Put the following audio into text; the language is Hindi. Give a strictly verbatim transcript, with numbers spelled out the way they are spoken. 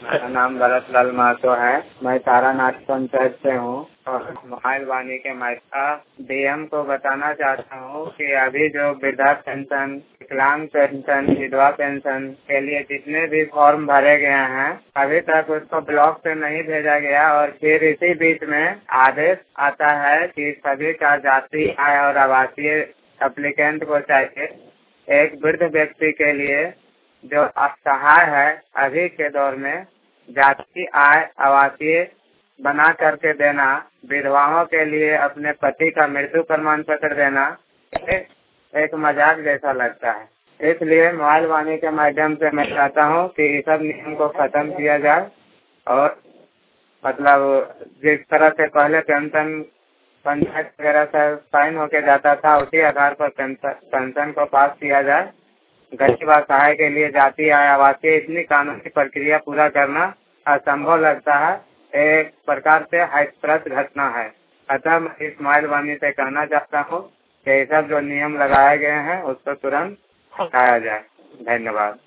मेरा नाम भरत लाल महतो है। मैं तारानाथ पंचायत से हूँ और मोबाइल वाणी के मायका डीएम को बताना चाहता हूँ कि अभी जो वृद्धा पेंशन, विकलांग पेंशन, विधवा पेंशन के लिए जितने भी फॉर्म भरे गए हैं अभी तक उसको ब्लॉक से नहीं भेजा गया और फिर इसी बीच में आदेश आता है कि सभी का जाति आय और आवासीय एप्लीकेंट को चाहिए। एक वृद्ध व्यक्ति के लिए जो असहाय है अभी के दौर में जाति आय आवासीय बना करके देना, विधवाओं के लिए अपने पति का मृत्यु प्रमाण पत्र देना एक, एक मजाक जैसा लगता है। इसलिए मोबाइल वाणी के माध्यम से मैं चाहता हूँ कि इस सब नियम को खत्म किया जाए और मतलब जिस तरह से पहले पेंशन पंचायत वगैरह से साइन होके जाता था उसी आधार पर पेंशन को पास किया जाए। गरीब असहाय के लिए जाति आय आवासीय इतनी कानूनी प्रक्रिया पूरा करना असंभव लगता है, एक प्रकार से हास्यास्पद घटना है। अतः मैं इस मोबाइल वाणी से कहना चाहता हूँ कि सब जो नियम लगाए गए हैं उसको तुरंत हटाया जाए। धन्यवाद।